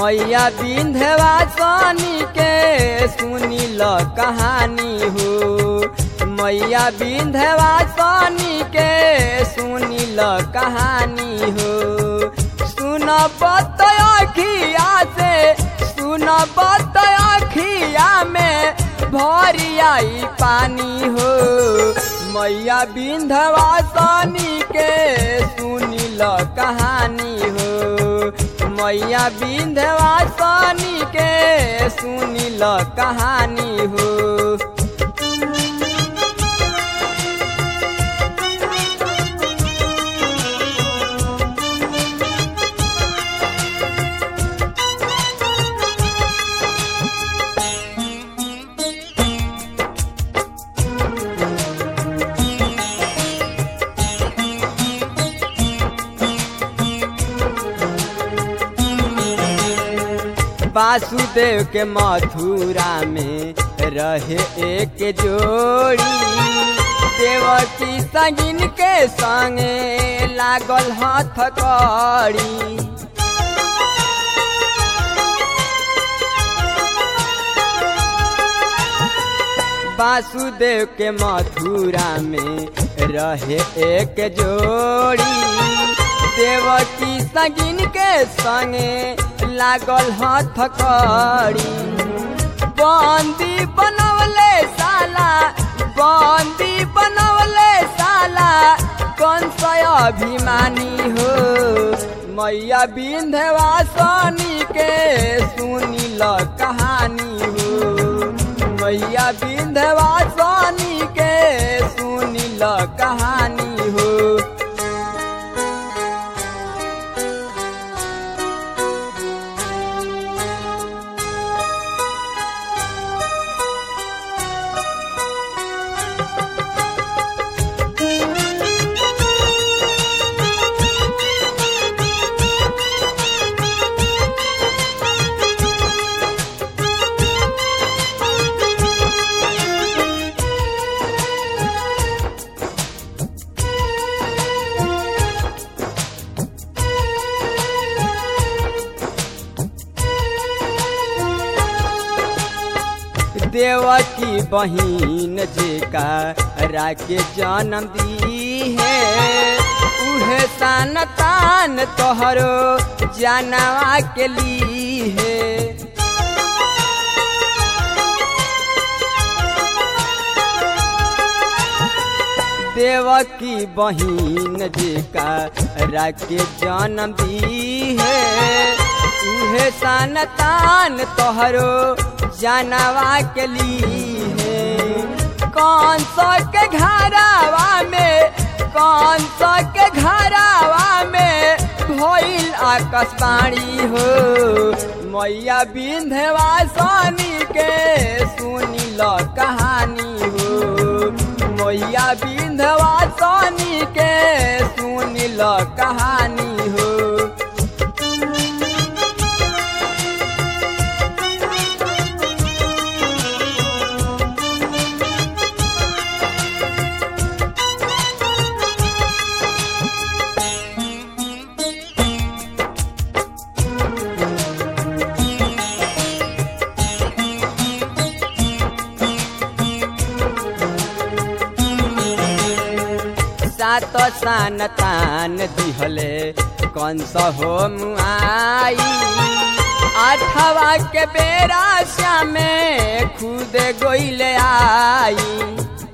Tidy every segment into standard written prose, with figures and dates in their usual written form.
मैया विंध्यवासिनी के सुनी ल कहानी हो। मैया विंध्यवासिनी के सुनी ल कहानी हो। सुन बतखिया से सुन बतखिया में भरी आई पानी हो। मैया विंध्यवासिनी के सुनी ल कहानी हो। मैया विंध्यवासिनी के सुनी ल कहानी हो। वासुदेव के मथुरा में रहे एक जोड़ी। देवकी संगिन के संगे लागल हथकड़ी। वासुदेव के मथुरा में रहे एक जोड़ी। देवकी संगिन के संगे लागल हथकड़ी। बंदी बनवले साला बंदी बनवले साला कंस अभिमानी हो। मैया विंध्यवासिनी के सुनी ल कहानी हो। मैया विंध्यवासिनी के सुनी ल कहानी हो। देवकी बहिन जेकरा के जन्म दी है। उहे संतान तोहरो जानवा के ली है। देवकी बहिन जेकरा के जन्म दी है। उहे संतान तोहरो जानवा के लिए है। कौन सा के घरावा में कौन सा के घरावा में भइल आकाशवाणी हो। मैया विंध्यवासिनी के सुनी ल कहानी हो। मैया विंध्यवासिनी के सुनी ल कहानी हो। सात संतान दिहले कंस हो मुआई। आठवा के बेरा श्यामे खुद गोइले आई।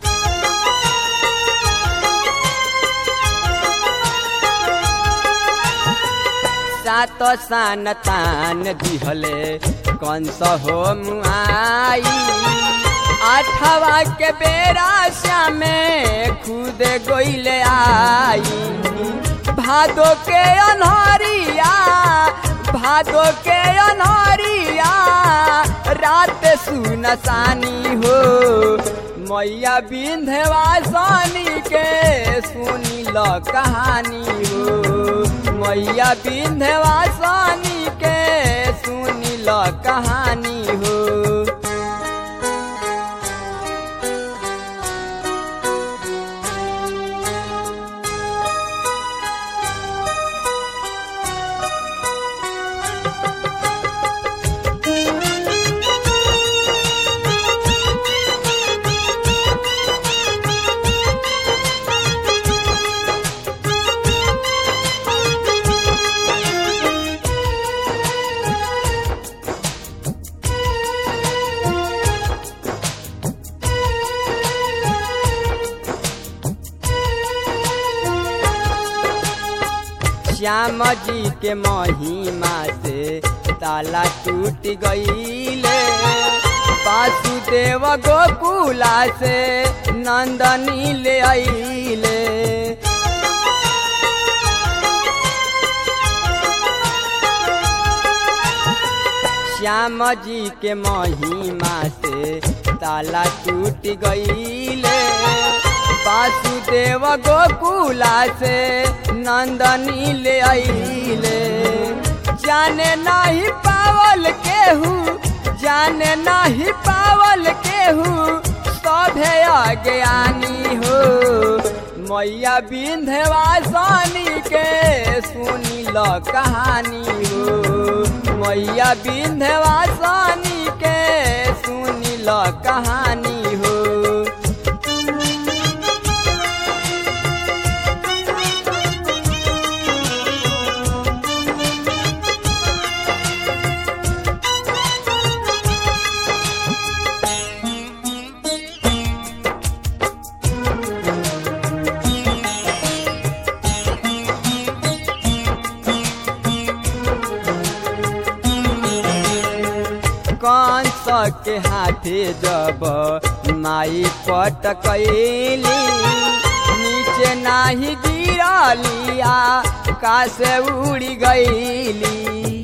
सात संतान दिहले कंस हो मुआई। आठवा के बेरा श्यामे खुद गोइले आई। भादो के अन्हरिया भादो के अन्हरिया रात सुनसानी हो। मैया विंध्यवासिनी के सुनी ल कहानी हो। मैया विंध्यवासिनी के सुनी ल कहानी हो। श्याम जी के महिमा से ताला टूट गईले वासुदेव गोकुला से नंदनी ले आईले श्याम जी के महिमा से ताला टूट गईले वासुदेव गोकुला से नंदनी ले आईले जाने नहीं पावल केहू जाने नहीं पावल केहू सभे अज्ञानी हो मैया विंध्यवासिनी के सुनी ल कहानी हो मैया विंध्यवासिनी के सुनी ल कहानी हो कंस के हाथे जब माई पटकैली नीचे नाही गिरली आकाश उड़ी गईली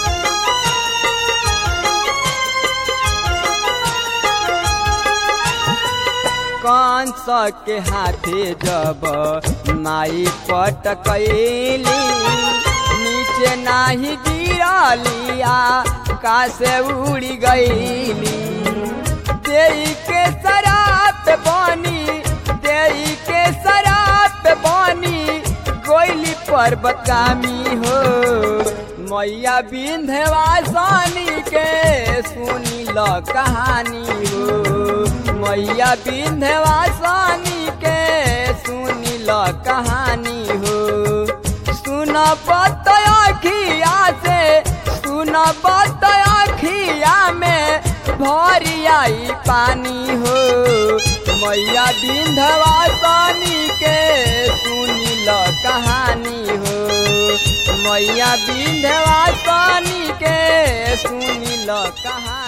कंस के हाथे जब माई पटकैली नीचे नाही गिरली आकाश उड़ी गईली देई के शराब बनी देई के शराब बनी गोइली पर्वतगामी हो मैया विंध्यवासिनी के सुनी ल कहानी हो मैया विंध्यवासिनी के सुनी ल कहानी हो सुन बतखिया से सुन बतखिया में भरी आई पानी हो मैया विंध्यवासिनी के सुनी ल कहानी हो मैया विंध्यवासिनी के सुनी ल कहानी।